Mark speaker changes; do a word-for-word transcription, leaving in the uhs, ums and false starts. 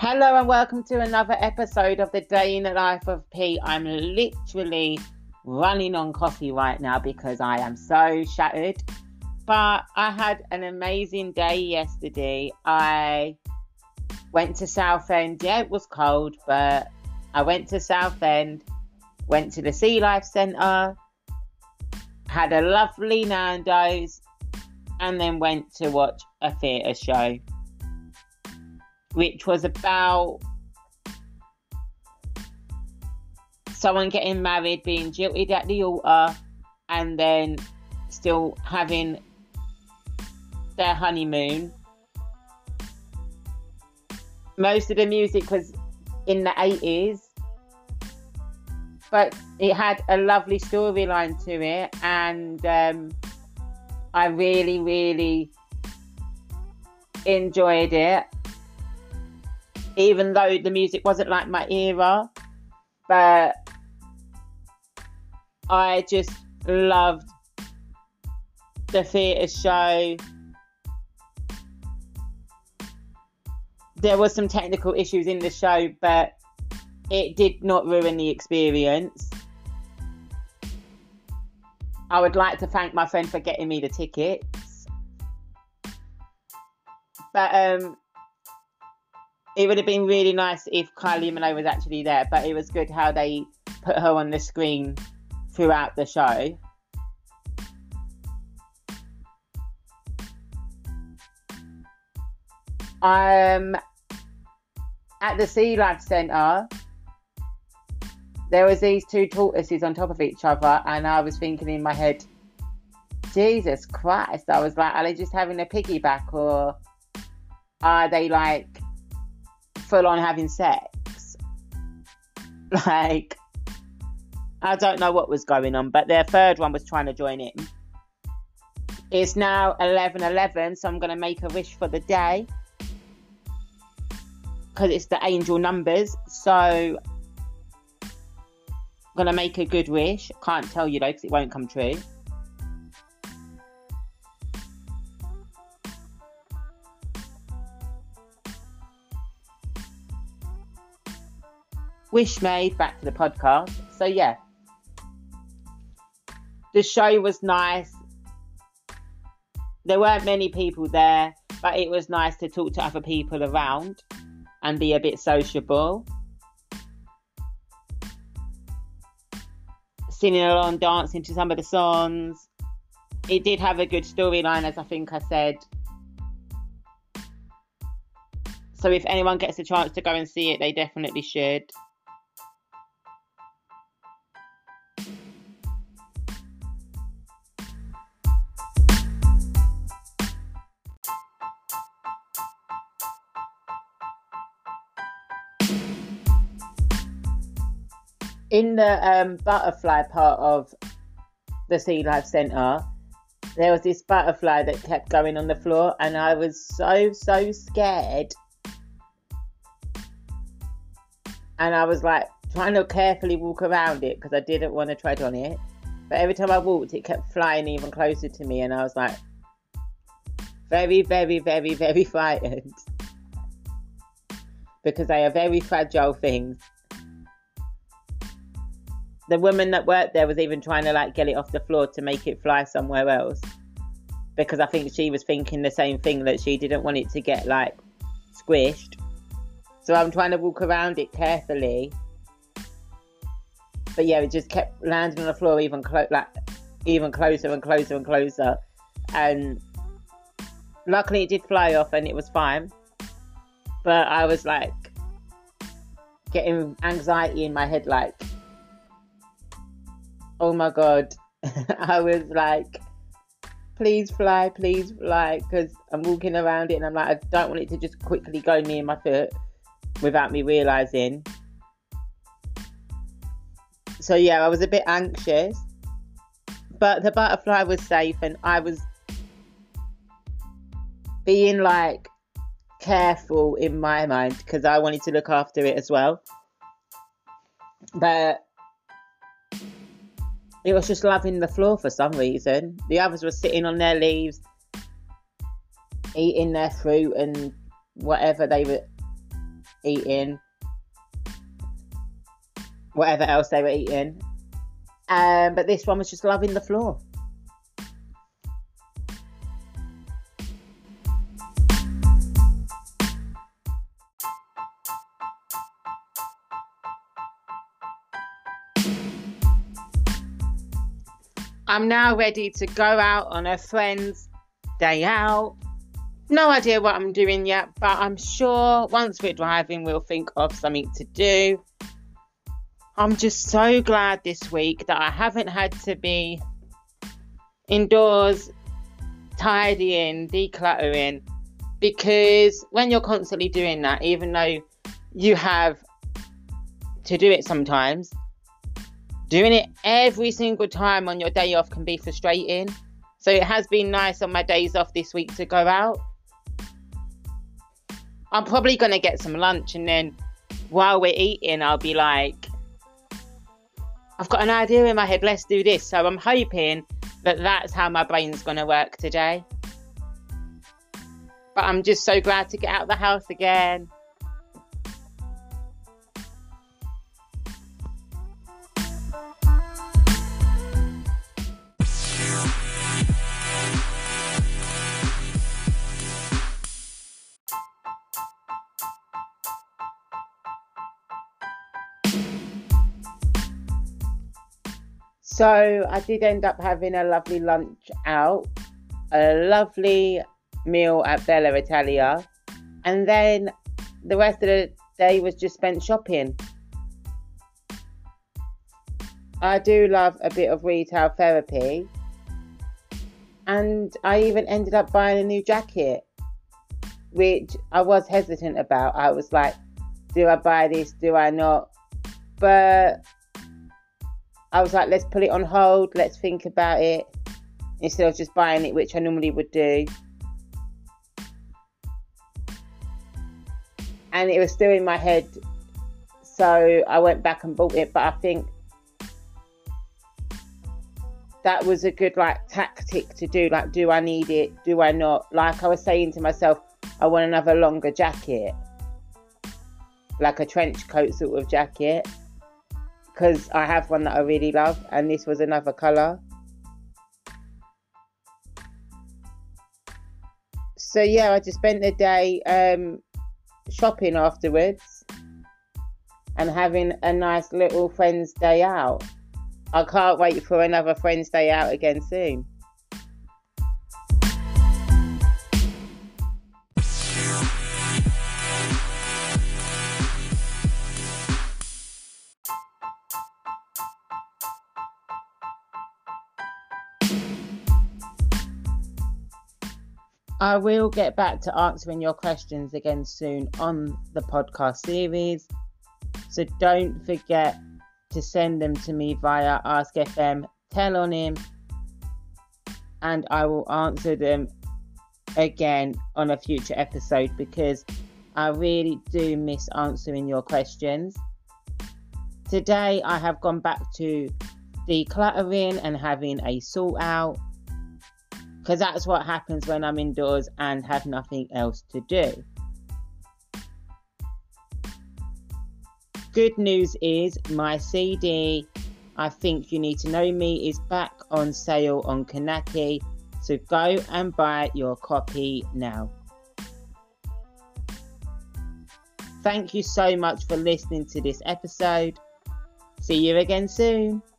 Speaker 1: Hello and welcome to another episode of the Day in the Life of P. I'm literally running on coffee right now because I am so shattered. But I had an amazing day yesterday. I went to Southend. Yeah, it was cold, but I went to Southend, went to the Sea Life Centre, had a lovely Nando's, and then went to watch a theatre show, which was about someone getting married, being jilted at the altar, and then still having their honeymoon. Most of the music was in the eighties, but it had a lovely storyline to it, and um, I really, really enjoyed it. Even though the music wasn't like my era, but I just loved the theatre show. There was some technical issues in the show, but it did not ruin the experience. I would like to thank my friend for getting me the tickets. But um it would have been really nice if Kylie Minogue was actually there, but it was good how they put her on the screen throughout the show. Um, at the Sea Life Centre, there was these two tortoises on top of each other, and I was thinking in my head, Jesus Christ, I was like, are they just having a piggyback, or are they like full on having sex? Like, I don't know what was going on, but their third one was trying to join in. It's now eleven eleven, so I'm going to make a wish for the day because it's the angel numbers. So I'm going to make a good wish. Can't tell you though because it won't come true. Wish made, back to the podcast. So yeah, the show was nice. There weren't many people there, but it was nice to talk to other people around and be a bit sociable. Singing along, dancing to some of the songs. It did have a good storyline, as I think I said. So if anyone gets a chance to go and see it, they definitely should. In the um, butterfly part of the Sea Life Centre, there was this butterfly that kept going on the floor, and I was so, so scared. And I was like trying to carefully walk around it because I didn't want to tread on it. But every time I walked, it kept flying even closer to me, and I was like very, very, very, very frightened because they are very fragile things. The woman that worked there was even trying to like get it off the floor to make it fly somewhere else, because I think she was thinking the same thing, that she didn't want it to get like squished. So I'm trying to walk around it carefully, but yeah, it just kept landing on the floor even clo- like even closer and closer and closer. And luckily it did fly off and it was fine, but I was like getting anxiety in my head, like, oh my God. I was like, please fly, please fly, because I'm walking around it and I'm like, I don't want it to just quickly go near my foot without me realising. So yeah, I was a bit anxious, but the butterfly was safe and I was being like careful in my mind because I wanted to look after it as well. But it was just loving the floor for some reason. The others were sitting on their leaves, eating their fruit and whatever they were eating whatever else they were eating. Um, but this one was just loving the floor. I'm now ready to go out on a friend's day out. No idea what I'm doing yet, but I'm sure once we're driving, we'll think of something to do. I'm just so glad this week that I haven't had to be indoors tidying, decluttering, because when you're constantly doing that, even though you have to do it sometimes, doing it every single time on your day off can be frustrating. So it has been nice on my days off this week to go out. I'm probably going to get some lunch, and then while we're eating, I'll be like, I've got an idea in my head, let's do this. So I'm hoping that that's how my brain's going to work today. But I'm just so glad to get out of the house again. So I did end up having a lovely lunch out, a lovely meal at Bella Italia, and then the rest of the day was just spent shopping. I do love a bit of retail therapy, and I even ended up buying a new jacket, which I was hesitant about. I was like, do I buy this, do I not? But I was like, let's put it on hold, let's think about it, instead of just buying it, which I normally would do. And it was still in my head, so I went back and bought it. But I think that was a good like tactic to do. Like, do I need it? Do I not? Like I was saying to myself, I want another longer jacket, like a trench coat sort of jacket, because I have one that I really love, and this was another colour. So yeah, I just spent the day um, shopping afterwards and having a nice little friend's day out. I can't wait for another friend's day out again soon. I will get back to answering your questions again soon on the podcast series. So don't forget to send them to me via Ask F M, Tell on Him, and I will answer them again on a future episode, because I really do miss answering your questions. Today I have gone back to decluttering and having a sort out, because that's what happens when I'm indoors and have nothing else to do. Good news is my C D, I Think You Need to Know Me, is back on sale on Kanaki, so go and buy your copy now. Thank you so much for listening to this episode. See you again soon.